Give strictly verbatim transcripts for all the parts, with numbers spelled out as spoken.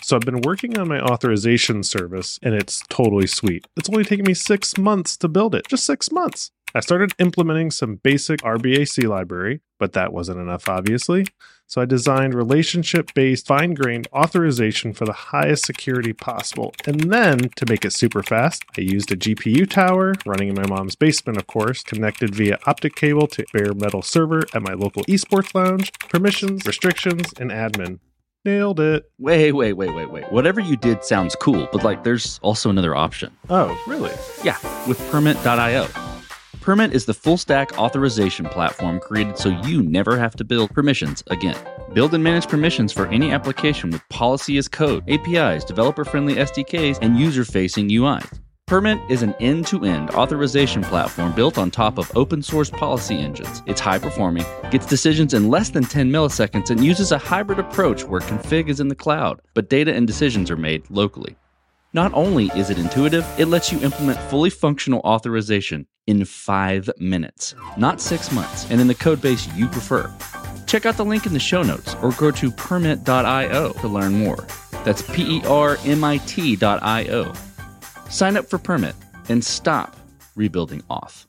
So I've been working on my authorization service, and it's totally sweet. It's only taken me six months to build it. Just six months. I started implementing some basic R B A C library, but that wasn't enough, obviously. So I designed relationship-based, fine-grained authorization for the highest security possible. And then, to make it super fast, I used a G P U tower, running in my mom's basement, of course, connected via optic cable to bare metal server at my local esports lounge, permissions, restrictions, and admin. Nailed it. Wait, wait, wait, wait, wait. Whatever you did sounds cool, but like there's also another option. Oh, really? Yeah, with Permit dot io. Permit is the full-stack authorization platform created so you never have to build permissions again. Build and manage permissions for any application with policy as code, A P Is, developer-friendly S D Ks, and user-facing U Is. Permit is an end-to-end authorization platform built on top of open-source policy engines. It's high-performing, gets decisions in less than ten milliseconds, and uses a hybrid approach where config is in the cloud, but data and decisions are made locally. Not only is it intuitive, it lets you implement fully functional authorization in five minutes, not six months, and in the code base you prefer. Check out the link in the show notes or go to permit dot io to learn more. That's P E R M I T dot I O. Sign up for Permit and stop rebuilding auth.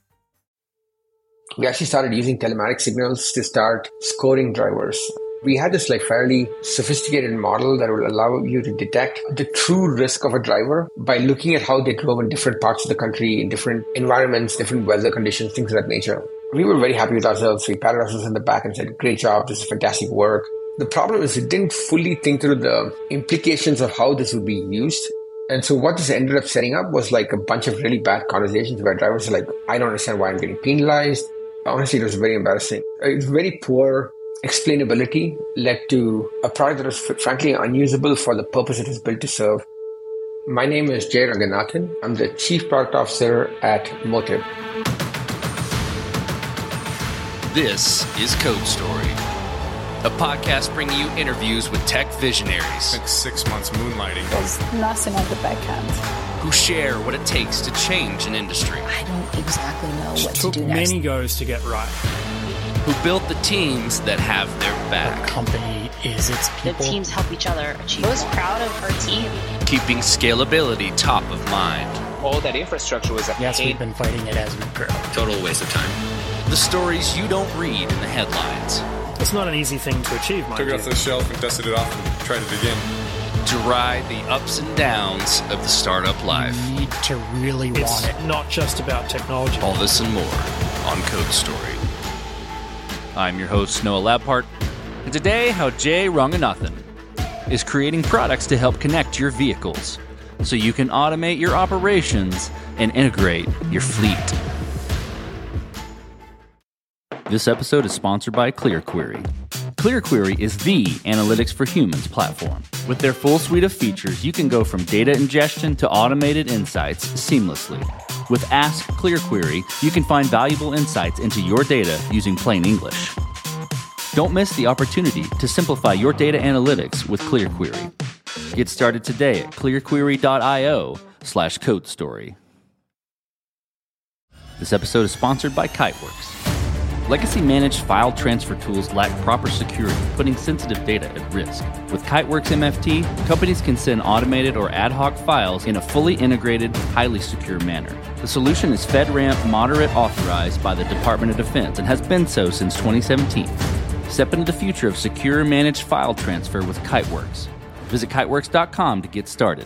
We actually started using telematic signals to start scoring drivers. We had this like fairly sophisticated model that would allow you to detect the true risk of a driver by looking at how they drove in different parts of the country, in different environments, different weather conditions, things of that nature. We were very happy with ourselves. We patted ourselves on the back and said, great job, this is fantastic work. The problem is it didn't fully think through the implications of how this would be used. And so what this ended up setting up was like a bunch of really bad conversations where drivers are like, I don't understand why I'm getting penalized. Honestly, it was very embarrassing. It's very poor explainability led to a product that was frankly unusable for the purpose it was built to serve. My name is Jay Ranganathan. I'm the Chief Product Officer at Motive. This is Code Story, a podcast bringing you interviews with tech visionaries. Spent six months moonlighting. There's nothing on the back end. Who share what it takes to change an industry. I don't exactly know what to took do next. many goes to get right. Who built the teams that have their back. Our company is its people. The teams help each other achieve. I was proud of our team. Keeping scalability top of mind. All that infrastructure was a Yes, pain. we've been fighting it as we grow. Total waste of time. The stories you don't read in the headlines. It's not an easy thing to achieve, mind Took it you. off the shelf and dusted it off and tried it again. To ride the ups and downs of the startup life. You need to really it's want it. It's not just about technology. All this and more on Code Story. I'm your host, Noah Labhart, and today how Jay Ranganathan is creating products to help connect your vehicles so you can automate your operations and integrate your fleet. This episode is sponsored by ClearQuery. ClearQuery is the Analytics for Humans platform. With their full suite of features, you can go from data ingestion to automated insights seamlessly. With Ask ClearQuery, you can find valuable insights into your data using plain English. Don't miss the opportunity to simplify your data analytics with ClearQuery. Get started today at clearquery dot io slash code story. This episode is sponsored by Kiteworks. Legacy-managed file transfer tools lack proper security, putting sensitive data at risk. With Kiteworks M F T, companies can send automated or ad hoc files in a fully integrated, highly secure manner. The solution is FedRAMP Moderate authorized by the Department of Defense and has been so since twenty seventeen. Step into the future of secure managed file transfer with Kiteworks. Visit kiteworks dot com to get started.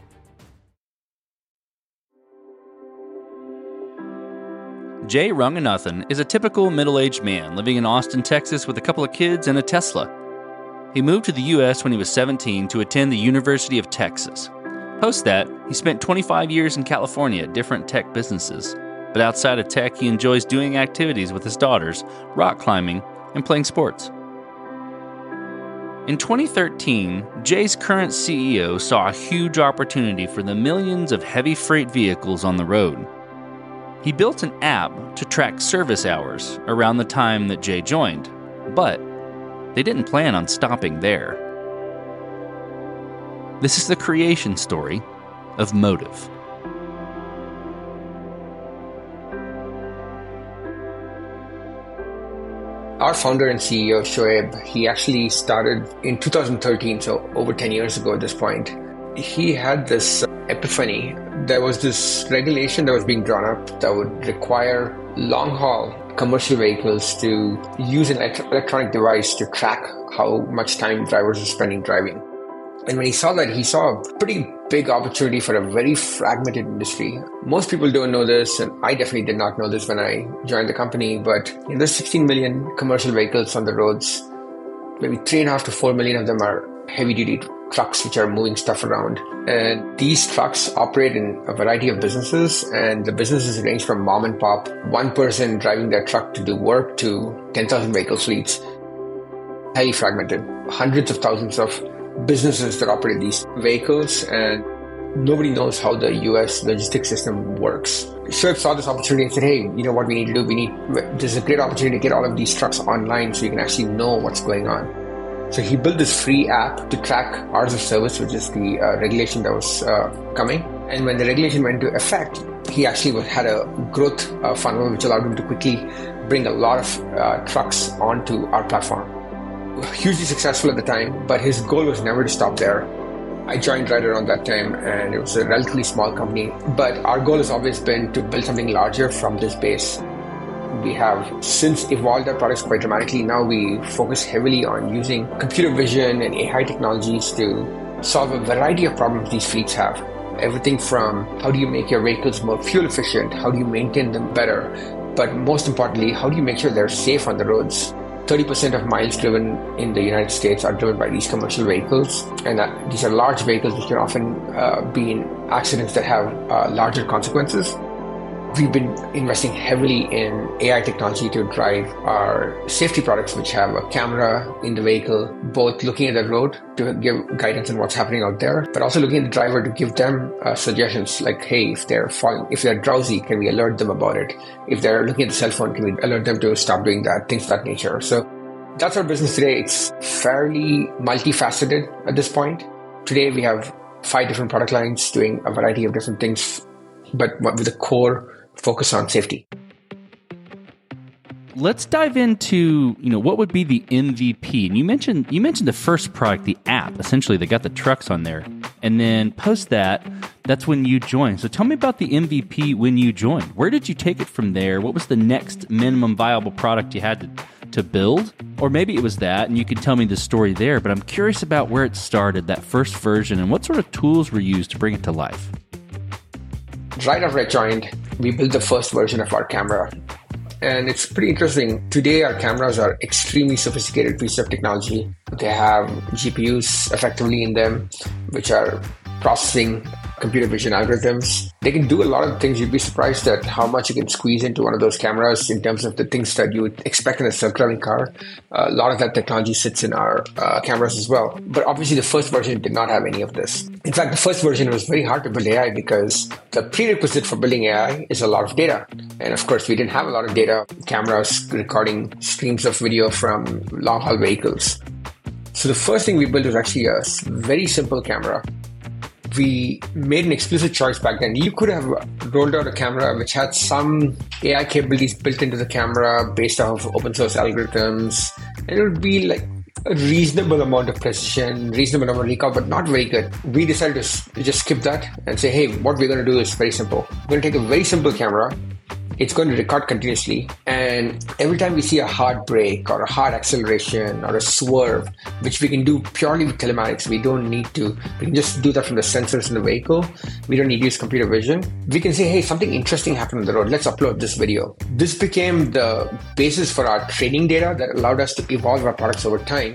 Jay Ranganathan is a typical middle-aged man living in Austin, Texas with a couple of kids and a Tesla. He moved to the U S when he was seventeen to attend the University of Texas. Post that, he spent twenty-five years in California at different tech businesses. But outside of tech, he enjoys doing activities with his daughters, rock climbing, and playing sports. In twenty thirteen, Jay's current C E O saw a huge opportunity for the millions of heavy freight vehicles on the road. He built an app to track service hours around the time that Jay joined, but they didn't plan on stopping there. This is the creation story of Motive. Our founder and C E O, Shoaib, he actually started in two thousand thirteen, so over ten years ago at this point. He had this epiphany. There was this regulation that was being drawn up that would require long-haul commercial vehicles to use an electronic device to track how much time drivers are spending driving. And when he saw that, he saw a pretty big opportunity for a very fragmented industry. Most people don't know this, and I definitely did not know this when I joined the company, but you know, there's sixteen million commercial vehicles on the roads. Maybe three and a half to four million of them are heavy-duty trucks, which are moving stuff around. And these trucks operate in a variety of businesses, and the businesses range from mom and pop, one person driving their truck to do work, to ten thousand vehicle fleets. Highly fragmented. Hundreds of thousands of businesses that operate these vehicles, and nobody knows how the U S logistics system works. Shoaib saw this opportunity and said, hey, you know what we need to do? We need, there's a great opportunity to get all of these trucks online so you can actually know what's going on. So he built this free app to track hours of service, which is the uh, regulation that was uh, coming. And when the regulation went into effect, he actually had a growth uh, funnel which allowed him to quickly bring a lot of uh, trucks onto our platform. Hugely successful at the time, but his goal was never to stop there. I joined right around that time, and it was a relatively small company, but our goal has always been to build something larger from this base. We have since evolved our products quite dramatically. Now we focus heavily on using computer vision and A I technologies to solve a variety of problems these fleets have. Everything from how do you make your vehicles more fuel efficient, how do you maintain them better, but most importantly, how do you make sure they're safe on the roads? thirty percent of miles driven in the United States are driven by these commercial vehicles, and uh, these are large vehicles which can often uh, be in accidents that have uh, larger consequences. We've been investing heavily in A I technology to drive our safety products, which have a camera in the vehicle, both looking at the road to give guidance on what's happening out there, but also looking at the driver to give them uh, suggestions like, hey, if they're falling, if they're drowsy, can we alert them about it? If they're looking at the cell phone, can we alert them to stop doing that? Things of that nature. So that's our business today. It's fairly multifaceted at this point. Today, we have five different product lines doing a variety of different things, but with a core focus on safety. Let's dive into, you know, what would be the M V P. And you mentioned you mentioned the first product, the app. Essentially, they got the trucks on there. And then post that, that's when you joined. So tell me about the M V P when you joined. Where did you take it from there? What was the next minimum viable product you had to, to build? Or maybe it was that, and you can tell me the story there. But I'm curious about where it started, that first version, and what sort of tools were used to bring it to life. Right after I joined, we built the first version of our camera. And it's pretty interesting. Today, our cameras are extremely sophisticated pieces of technology. They have G P Us effectively in them, which are processing computer vision algorithms. They can do a lot of things. You'd be surprised at how much you can squeeze into one of those cameras in terms of the things that you would expect in a self-driving car. Uh, a lot of that technology sits in our uh, cameras as well. But obviously, the first version did not have any of this. In fact, the first version was very hard to build A I because the prerequisite for building A I is a lot of data. And of course, we didn't have a lot of data, cameras recording streams of video from long-haul vehicles. So the first thing we built was actually a very simple camera. We made an explicit choice back then. You could have rolled out a camera which had some A I capabilities built into the camera based off of open source algorithms. And it would be like a reasonable amount of precision, reasonable amount of recall, but not very good. We decided to just skip that and say, hey, what we're going to do is very simple. We're going to take a very simple camera. It's going to record continuously. And every time we see a hard brake or a hard acceleration or a swerve, which we can do purely with telematics, we don't need to, we can just do that from the sensors in the vehicle. We don't need to use computer vision. We can say, hey, something interesting happened on the road. Let's upload this video. This became the basis for our training data that allowed us to evolve our products over time.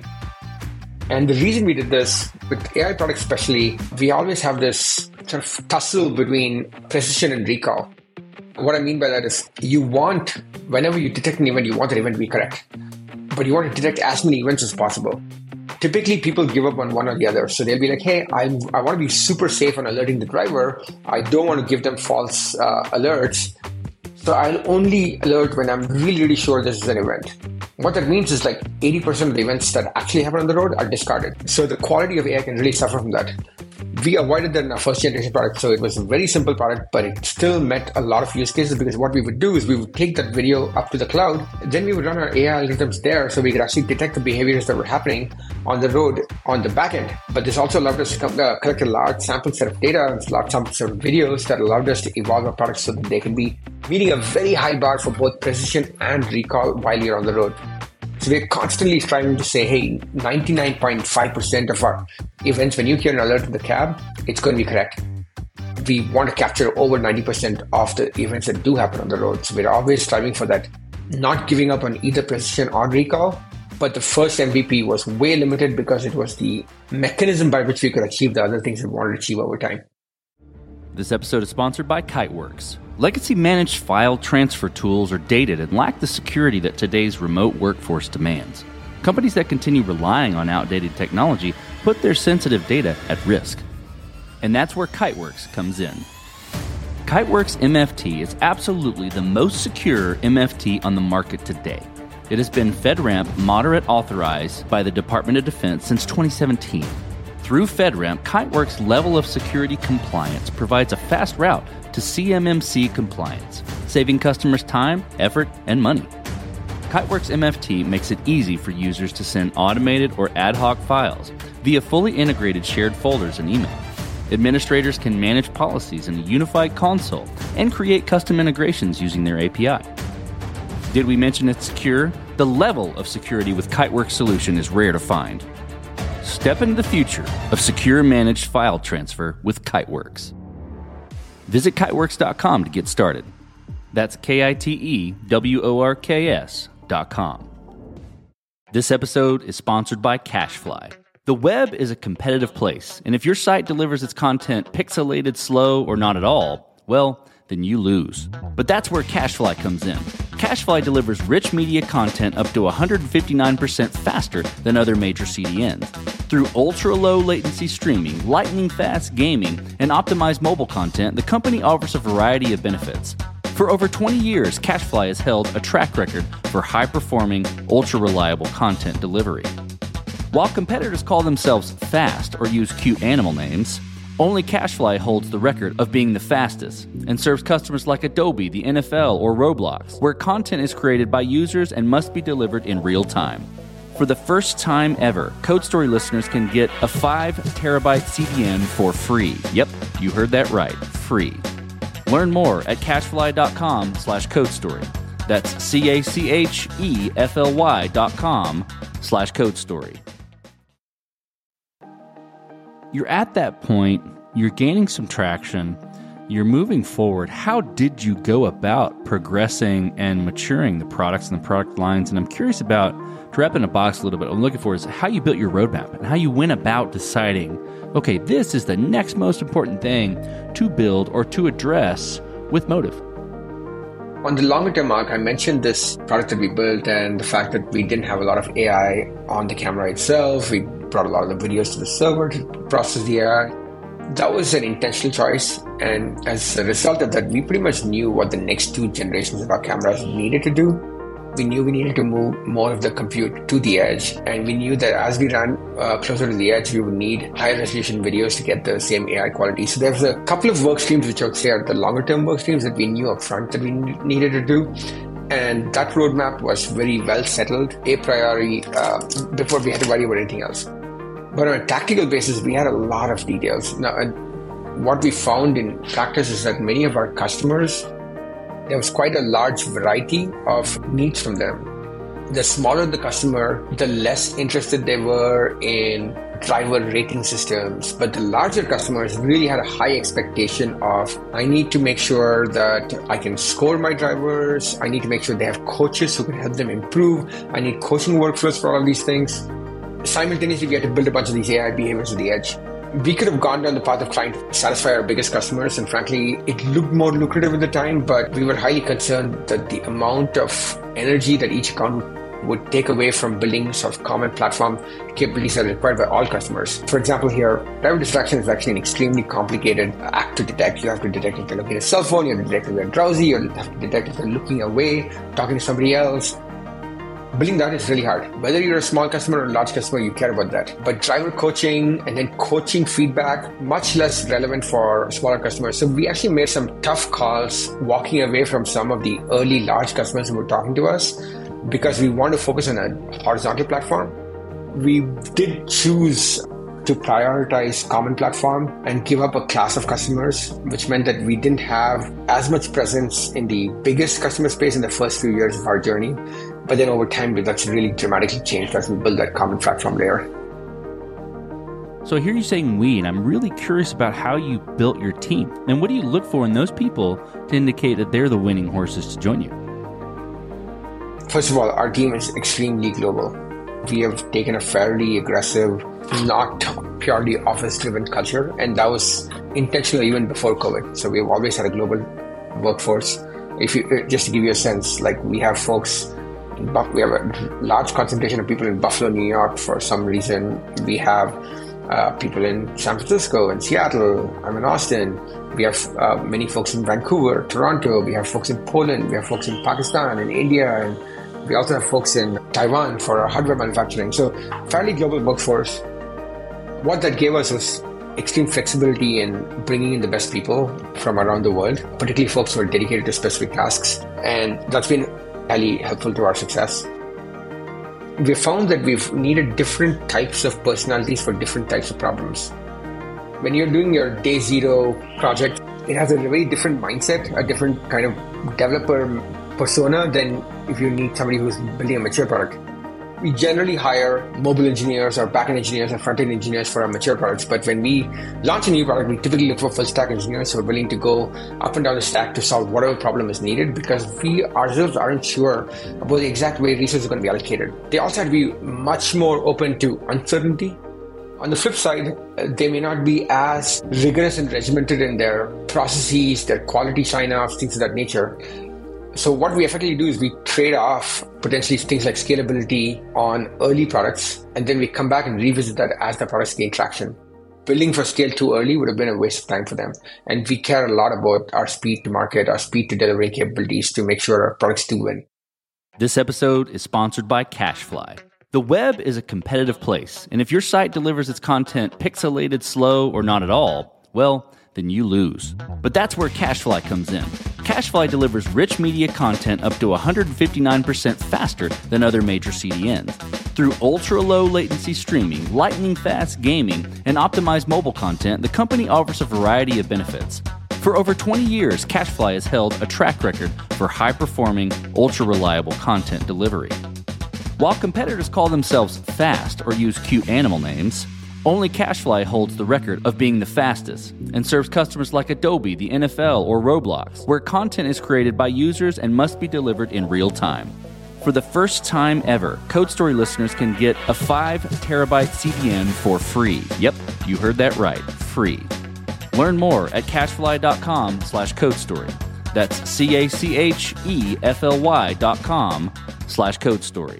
And the reason we did this, with A I products especially, we always have this sort of tussle between precision and recall. What I mean by that is you want, whenever you detect an event, you want that event to be correct. But you want to detect as many events as possible. Typically, people give up on one or the other. So they'll be like, hey, I, I want to be super safe on alerting the driver. I don't want to give them false uh, alerts. So I'll only alert when I'm really, really sure this is an event. What that means is like eighty percent of the events that actually happen on the road are discarded. So the quality of A I can really suffer from that. we avoided that in our first generation product. So it was a very simple product, but it still met a lot of use cases because what we would do is we would take that video up to the cloud. Then we would run our A I algorithms there so we could actually detect the behaviors that were happening on the road on the back end. But this also allowed us to come, uh, collect a large sample set of data, a large sample set of videos that allowed us to evolve our products so that they can be meeting a very high bar for both precision and recall while you're on the road. So we're constantly striving to say, hey, ninety-nine point five percent of our events, when you hear an alert in the cab, it's going to be correct. We want to capture over ninety percent of the events that do happen on the road. So we're always striving for that, not giving up on either precision or recall. But the first M V P was way limited because it was the mechanism by which we could achieve the other things we wanted to achieve over time. This episode is sponsored by Kiteworks. Legacy managed file transfer tools are dated and lack the security that today's remote workforce demands. Companies that continue relying on outdated technology put their sensitive data at risk. And that's where Kiteworks comes in. Kiteworks M F T is absolutely the most secure M F T on the market today. It has been FedRAMP moderate authorized by the Department of Defense since twenty seventeen. Through FedRAMP, Kiteworks' level of security compliance provides a fast route to C M M C compliance, saving customers time, effort, and money. Kiteworks M F T makes it easy for users to send automated or ad hoc files via fully integrated shared folders and email. Administrators can manage policies in a unified console and create custom integrations using their A P I. Did we mention it's secure? The level of security with Kiteworks solution is rare to find. Step into the future of secure managed file transfer with Kiteworks. Visit kiteworks dot com to get started. That's K I T E W O R K S dot com. This episode is sponsored by CacheFly. The web is a competitive place, and if your site delivers its content pixelated, slow, or not at all, well, then you lose. But that's where CacheFly comes in. CacheFly delivers rich media content up to one hundred fifty-nine percent faster than other major C D Ns. Through ultra-low latency streaming, lightning-fast gaming, and optimized mobile content, the company offers a variety of benefits. For over twenty years, CacheFly has held a track record for high-performing, ultra-reliable content delivery. While competitors call themselves fast or use cute animal names, only CacheFly holds the record of being the fastest and serves customers like Adobe, the N F L, or Roblox, where content is created by users and must be delivered in real time. For the first time ever, CodeStory listeners can get a five terabyte C D N for free. Yep, you heard that right, free. Learn more at cachefly.com slash codestory. That's C-A-C-H-E-F-L-Y dot com slash codestory. You're at that point, you're gaining some traction, you're moving forward. How did you go about progressing and maturing the products and the product lines? And I'm curious about, to wrap in a box a little bit, what I'm looking for is how you built your roadmap and how you went about deciding, okay, this is the next most important thing to build or to address with Motiv. On the longer term arc, I mentioned this product that we built and the fact that we didn't have a lot of A I on the camera itself. We brought a lot of the videos to the server to process the A I. That was an intentional choice. And as a result of that, we pretty much knew what the next two generations of our cameras needed to do. We knew we needed to move more of the compute to the edge. And we knew that as we ran uh, closer to the edge, we would need higher resolution videos to get the same A I quality. So there's a couple of work streams which I would say are the longer term work streams that we knew up front that we needed to do. And that roadmap was very well settled a priori uh, before we had to worry about anything else. But on a tactical basis, we had a lot of details. Now, uh, what we found in practice is that many of our customers, there was quite a large variety of needs from them. The smaller the customer, the less interested they were in driver rating systems. But the larger customers really had a high expectation of, I need to make sure that I can score my drivers. I need to make sure they have coaches who can help them improve. I need coaching workflows for all these things. Simultaneously, we had to build a bunch of these A I behaviors at the edge. We could have gone down the path of trying to satisfy our biggest customers, and frankly, it looked more lucrative at the time, but we were highly concerned that the amount of energy that each account would take away from building sort of common platform capabilities that are required by all customers. For example, here, driver distraction is actually an extremely complicated act to detect. You have to detect if they're looking at a cell phone, you have to detect if they're drowsy, you have to detect if they're looking away, talking to somebody else. Building that is really hard. Whether you're a small customer or a large customer, you care about that. But driver coaching and then coaching feedback, much less relevant for smaller customers. So we actually made some tough calls walking away from some of the early large customers who were talking to us because we want to focus on a horizontal platform. We did choose to prioritize common platform and give up a class of customers, which meant that we didn't have as much presence in the biggest customer space in the first few years of our journey. But then over time, that's really dramatically changed as we build that common platform layer. So I hear you saying we, and I'm really curious about how you built your team. And what do you look for in those people to indicate that they're the winning horses to join you? First of all, our team is extremely global. We have taken a fairly aggressive, not purely office-driven culture, and that was intentional even before COVID. So we've always had a global workforce. If you just to give you a sense, like we have folks, in Buff- we have a large concentration of people in Buffalo, New York. For some reason, we have uh, people in San Francisco and Seattle. I'm in Austin. We have uh, many folks in Vancouver, Toronto. We have folks in Poland. We have folks in Pakistan and India, and we also have folks in Taiwan for our hardware manufacturing. So fairly global workforce. What that gave us was extreme flexibility in bringing in the best people from around the world, particularly folks who are dedicated to specific tasks. And that's been highly helpful to our success. We found that we've needed different types of personalities for different types of problems. When you're doing your day zero project, it has a very different mindset, a different kind of developer persona than if you need somebody who's building a mature product. We generally hire mobile engineers or backend engineers or front-end engineers for our mature products. But when we launch a new product, we typically look for full-stack engineers who are willing to go up and down the stack to solve whatever problem is needed, because we ourselves aren't sure about the exact way resources are going to be allocated. They also have to be much more open to uncertainty. On the flip side, they may not be as rigorous and regimented in their processes, their quality sign-offs, things of that nature. So what we effectively do is we trade off potentially things like scalability on early products, and then we come back and revisit that as the products gain traction. Building for scale too early would have been a waste of time for them. And we care a lot about our speed to market, our speed to delivering capabilities to make sure our products do win. This episode is sponsored by CashFly. The web is a competitive place, and if your site delivers its content pixelated, slow, or not at all, well, then you lose. But that's where CashFly comes in. CashFly delivers rich media content up to one hundred fifty-nine percent faster than other major C D Ns. Through ultra-low latency streaming, lightning-fast gaming, and optimized mobile content, the company offers a variety of benefits. For over twenty years, CashFly has held a track record for high-performing, ultra-reliable content delivery. While competitors call themselves fast or use cute animal names, only CashFly holds the record of being the fastest and serves customers like Adobe, the N F L, or Roblox, where content is created by users and must be delivered in real time. For the first time ever, CodeStory listeners can get a five terabyte C D N for free. Yep, you heard that right, free. Learn more at cashfly.com slash CodeStory. That's C-A-C-H-E-F-L-Y dot com slash CodeStory.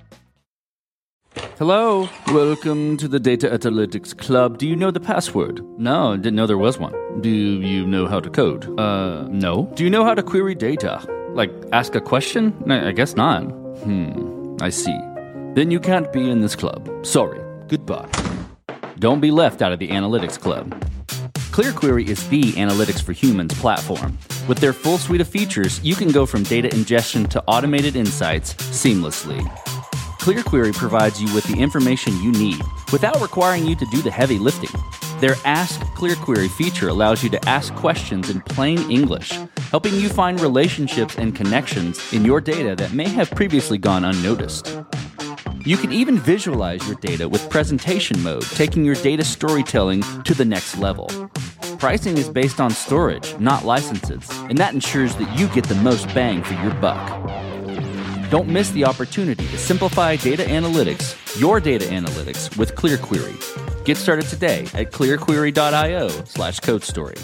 Hello, welcome to the Data Analytics Club. Do you know the password? No, didn't know there was one. Do you know how to code? Uh, no. Do you know how to query data? Like, ask a question? I guess not. Hmm, I see. Then you can't be in this club. Sorry. Goodbye. Don't be left out of the Analytics Club. ClearQuery is the Analytics for Humans platform. With their full suite of features, you can go from data ingestion to automated insights seamlessly. ClearQuery provides you with the information you need without requiring you to do the heavy lifting. Their Ask ClearQuery feature allows you to ask questions in plain English, helping you find relationships and connections in your data that may have previously gone unnoticed. You can even visualize your data with presentation mode, taking your data storytelling to the next level. Pricing is based on storage, not licenses, and that ensures that you get the most bang for your buck. Don't miss the opportunity to simplify data analytics, your data analytics, with ClearQuery. Get started today at clearquery.io slash CodeStory.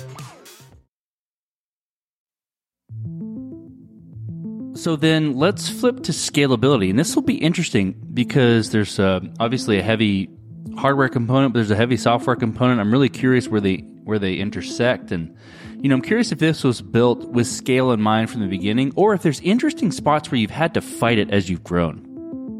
So then let's flip to scalability. And this will be interesting because there's uh, obviously a heavy hardware component, but there's a heavy software component. I'm really curious where they where they intersect. And, you know, I'm curious if this was built with scale in mind from the beginning, or if there's interesting spots where you've had to fight it as you've grown.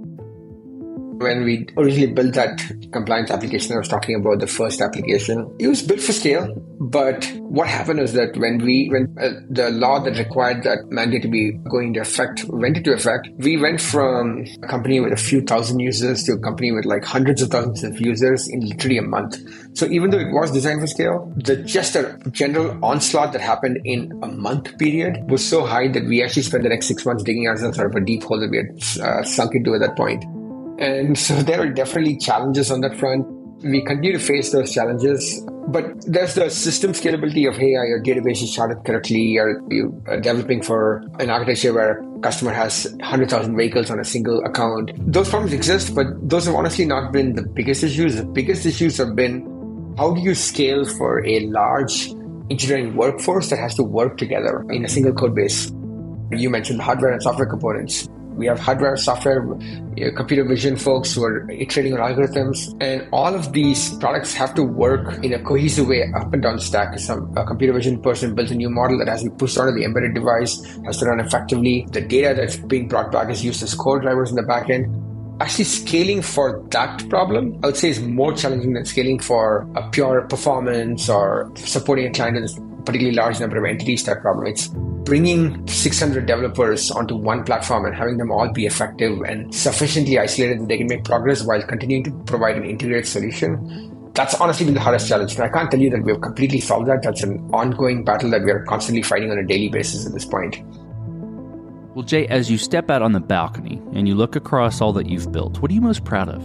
When we originally built that compliance application I was talking about, the first application, it was built for scale. But what happened is that when we when uh, the law that required that mandate to be going into effect went into effect, we went from a company with a few thousand users to a company with like hundreds of thousands of users in literally a month. So even though it was designed for scale, the just a general onslaught that happened in a month period was so high that we actually spent the next six months digging ourselves out of a deep hole that we had uh, sunk into at that point. And so there are definitely challenges on that front. We continue to face those challenges, but there's the system scalability of, hey, are your database is charted correctly? Are you developing for an architecture where a customer has one hundred thousand vehicles on a single account? Those problems exist, but those have honestly not been the biggest issues. The biggest issues have been, how do you scale for a large engineering workforce that has to work together in a single code base? You mentioned hardware and software components. We have hardware, software, you know, computer vision folks who are iterating on algorithms, and all of these products have to work in a cohesive way up and down the stack. Some a computer vision person builds a new model that has to be pushed onto the embedded device, has to run effectively. The data that's being brought back is used as core drivers in the back end. Actually, scaling for that problem, I would say, is more challenging than scaling for a pure performance or supporting a client with a particularly large number of entities type problem. It's bringing six hundred developers onto one platform and having them all be effective and sufficiently isolated that they can make progress while continuing to provide an integrated solution. That's honestly been the hardest challenge. And I can't tell you that we've completely solved that. That's an ongoing battle that we're constantly fighting on a daily basis at this point. Well, Jay, as you step out on the balcony and you look across all that you've built, what are you most proud of?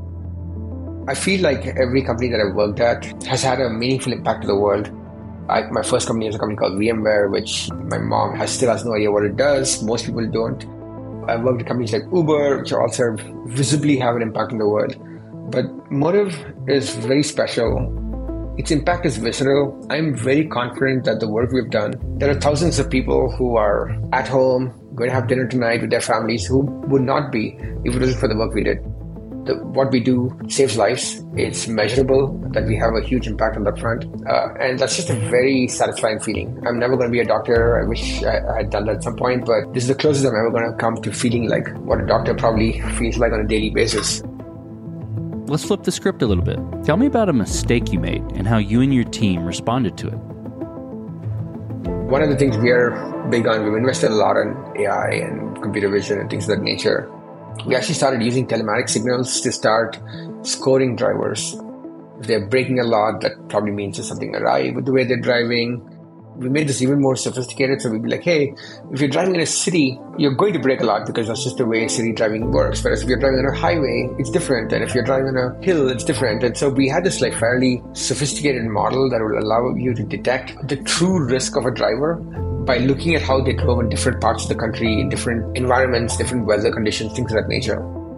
I feel like every company that I've worked at has had a meaningful impact to the world. I, my first company is a company called VMware, which my mom has still has no idea what it does. Most people don't. I've worked at companies like Uber, which also visibly have an impact on the world. But Motive is very special. Its impact is visceral. I'm very confident that the work we've done, there are thousands of people who are at home, going to have dinner tonight with their families, who would not be if it wasn't for the work we did. The, what we do saves lives. It's measurable that we have a huge impact on that front. Uh, and that's just a very satisfying feeling. I'm never going to be a doctor. I wish I, I had done that at some point, but this is the closest I'm ever going to come to feeling like what a doctor probably feels like on a daily basis. Let's flip the script a little bit. Tell me about a mistake you made and how you and your team responded to it. One of the things we are big on, we've invested a lot in A I and computer vision and things of that nature. We actually started using telematic signals to start scoring drivers. If they're breaking a lot, that probably means there's something awry with the way they're driving. We made this even more sophisticated, so we'd be like, hey, if you're driving in a city, you're going to brake a lot because that's just the way city driving works. Whereas if you're driving on a highway, it's different. And if you're driving on a hill, it's different. And so we had this like fairly sophisticated model that would allow you to detect the true risk of a driver by looking at how they drove in different parts of the country, in different environments, different weather conditions, things of that nature.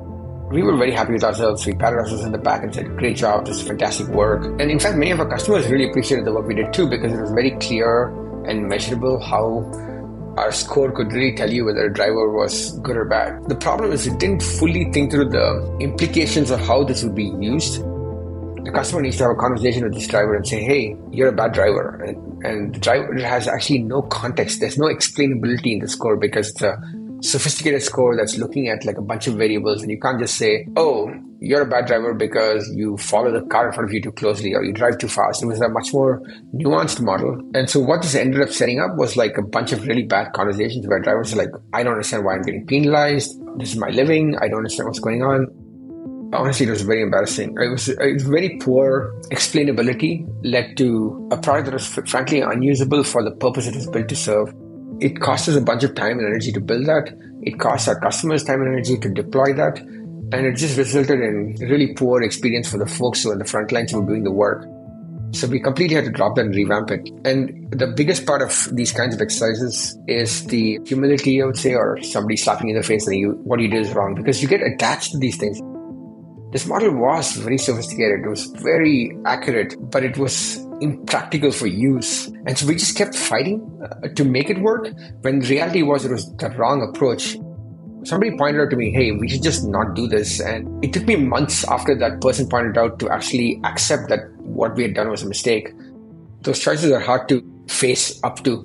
We were very happy with ourselves. We patted ourselves in the back and said, great job, this is fantastic work. And in fact, many of our customers really appreciated the work we did too, because it was very clear and measurable how our score could really tell you whether a driver was good or bad. The problem is it didn't fully think through the implications of how this would be used. The customer needs to have a conversation with this driver and say, hey, you're a bad driver. And, and the driver has actually no context. There's no explainability in the score because it's a sophisticated score that's looking at like a bunch of variables, and you can't just say, oh, you're a bad driver because you follow the car in front of you too closely or you drive too fast. It was a much more nuanced model. And so what this ended up setting up was like a bunch of really bad conversations where drivers are like, I don't understand why I'm getting penalized. This is my living. I don't understand what's going on. Honestly, it was very embarrassing. It was, it was very poor explainability led to a product that was frankly unusable for the purpose it was built to serve. It cost us a bunch of time and energy to build that. It cost our customers time and energy to deploy that. And it just resulted in a really poor experience for the folks who are in the front lines who were doing the work. So we completely had to drop that and revamp it. And the biggest part of these kinds of exercises is the humility, I would say, or somebody slapping you in the face and you, what you did is wrong, because you get attached to these things. This model was very sophisticated. It was very accurate, but it was impractical for use. And so we just kept fighting uh, to make it work, when the reality was it was the wrong approach. Somebody pointed out to me, hey, we should just not do this. And it took me months after that person pointed out to actually accept that what we had done was a mistake. Those choices are hard to face up to.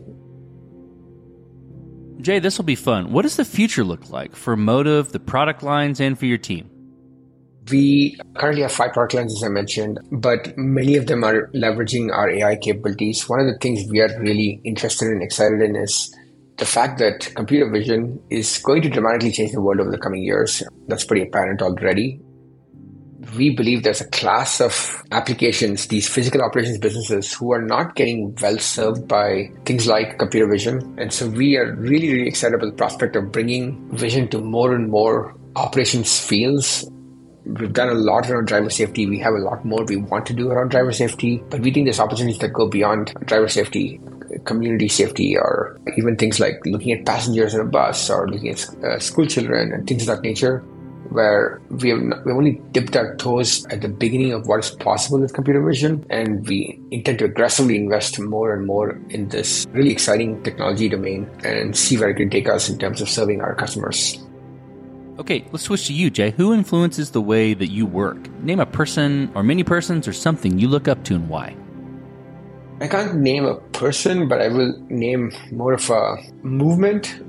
Jay, this will be fun. What does the future look like for Motive, the product lines, and for your team? We currently have five product lines, as I mentioned, but many of them are leveraging our A I capabilities. One of the things we are really interested and excited in is the fact that computer vision is going to dramatically change the world over the coming years. That's pretty apparent already. We believe there's a class of applications, these physical operations businesses, who are not getting well served by things like computer vision. And so we are really, really excited about the prospect of bringing vision to more and more operations fields. We've done a lot around driver safety. We have a lot more we want to do around driver safety, but we think there's opportunities that go beyond driver safety, community safety, or even things like looking at passengers in a bus or looking at uh, school children and things of that nature, where we have not, we've only dipped our toes at the beginning of what is possible with computer vision, and we intend to aggressively invest more and more in this really exciting technology domain and see where it can take us in terms of serving our customers. Okay, let's switch to you, Jay. Who influences the way that you work? Name a person or many persons or something you look up to and why. I can't name a person, but I will name more of a movement.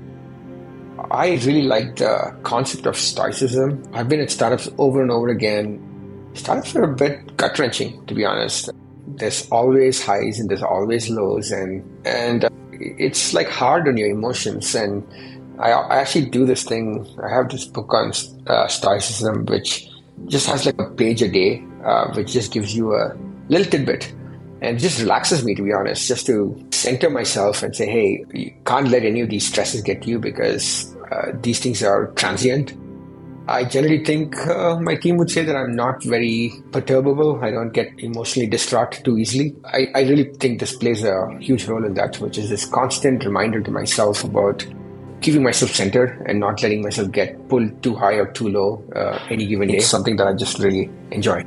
I really like the concept of stoicism. I've been at startups over and over again. Startups are a bit gut-wrenching, to be honest. There's always highs and there's always lows, and and it's like hard on your emotions. And I, I actually do this thing. I have this book on uh, stoicism, which just has like a page a day, uh, which just gives you a little tidbit. And it just relaxes me, to be honest, just to center myself and say, hey, you can't let any of these stresses get to you because uh, these things are transient. I generally think uh, my team would say that I'm not very perturbable. I don't get emotionally distraught too easily. I, I really think this plays a huge role in that, which is this constant reminder to myself about keeping myself centered and not letting myself get pulled too high or too low uh, any given day. It's something that I just really enjoy.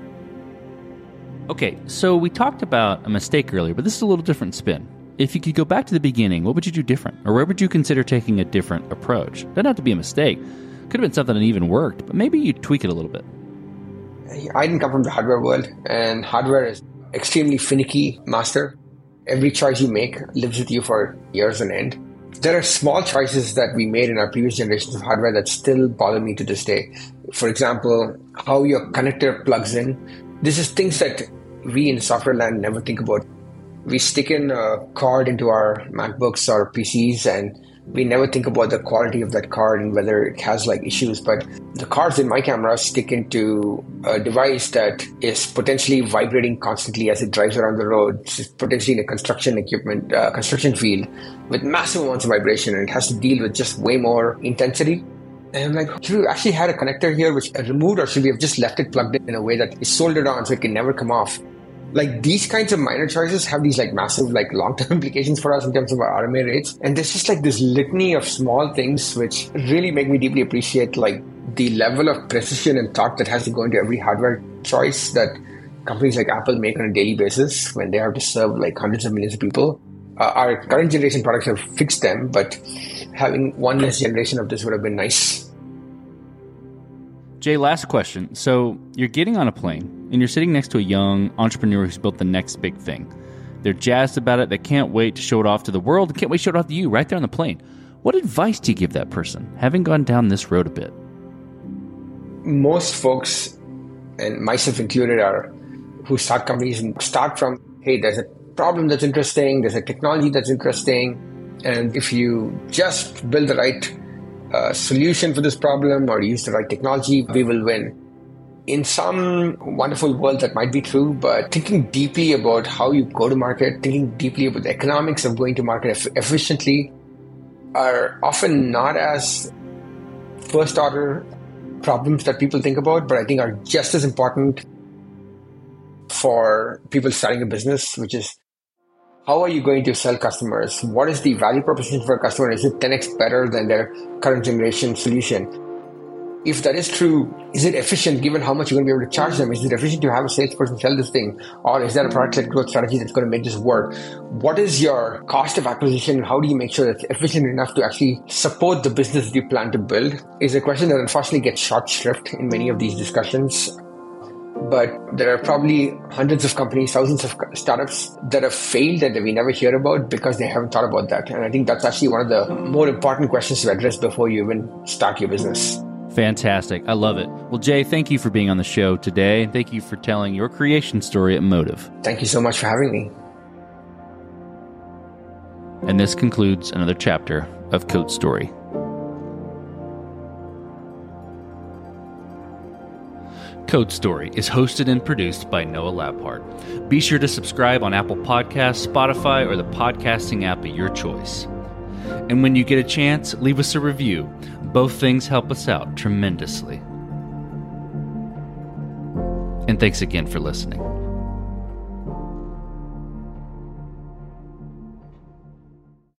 Okay, so we talked about a mistake earlier, but this is a little different spin. If you could go back to the beginning, what would you do different? Or where would you consider taking a different approach? Doesn't have to be a mistake. Could have been something that even worked, but maybe you tweak it a little bit. I didn't come from the hardware world, and hardware is extremely finicky master. Every choice you make lives with you for years on end. There are small choices that we made in our previous generations of hardware that still bother me to this day. For example, how your connector plugs in. This is things that we in software land never think about. We stick in a card into our MacBooks or P Cs, and we never think about the quality of that card and whether it has like issues. But the cards in my camera stick into a device that is potentially vibrating constantly as it drives around the road. It's potentially in a construction equipment, uh, construction field with massive amounts of vibration, and it has to deal with just way more intensity. And I'm like, should we actually had a connector here which removed, or should we have just left it plugged in in a way that is soldered on so it can never come off? Like these kinds of minor choices have these like massive like long-term implications for us in terms of our R M A rates. And there's just like this litany of small things which really make me deeply appreciate like the level of precision and thought that has to go into every hardware choice that companies like Apple make on a daily basis when they have to serve like hundreds of millions of people. Uh, our current generation products have fixed them, but having one less generation of this would have been nice. Jay, last question. So you're getting on a plane and you're sitting next to a young entrepreneur who's built the next big thing. They're jazzed about it. They can't wait to show it off to the world. They can't wait to show it off to you right there on the plane. What advice do you give that person, having gone down this road a bit? Most folks, and myself included, are who start companies and start from, hey, there's a problem that's interesting, there's a technology that's interesting, and if you just build the right uh, solution for this problem or use the right technology, we will win. In some wonderful world that might be true, but thinking deeply about how you go to market, thinking deeply about the economics of going to market eff- efficiently are often not as first order problems that people think about, but I think are just as important for people starting a business, which is how are you going to sell customers? What is the value proposition for a customer? Is it ten x better than their current generation solution? If that is true, is it efficient given how much you're going to be able to charge them? Is it efficient to have a salesperson sell this thing? Or is that a product-led growth strategy that's going to make this work? What is your cost of acquisition? How do you make sure that it's efficient enough to actually support the business that you plan to build? Is a question that unfortunately gets short shrift in many of these discussions. But there are probably hundreds of companies, thousands of startups that have failed and that we never hear about because they haven't thought about that. And I think that's actually one of the more important questions to address before you even start your business. Fantastic. I love it. Well, Jay, thank you for being on the show today. Thank you for telling your creation story at Motive. Thank you so much for having me. And this concludes another chapter of Code Story. Code Story is hosted and produced by Noah Labhart. Be sure to subscribe on Apple Podcasts, Spotify, or the podcasting app of your choice. And when you get a chance, leave us a review. Both things help us out tremendously. And thanks again for listening.